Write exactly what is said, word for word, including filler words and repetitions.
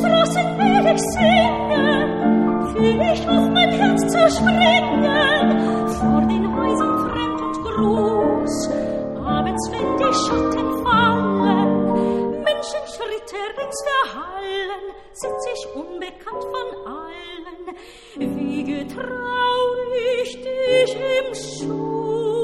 Straßen will ich singen, fühl ich auf mein Herz zerspringen, vor den Häusern fremd und groß, abends, wenn die Schatten fallen, Menschenschritte rings verhallen, sitz ich unbekannt von allen, wiege traurig dich im Schoß.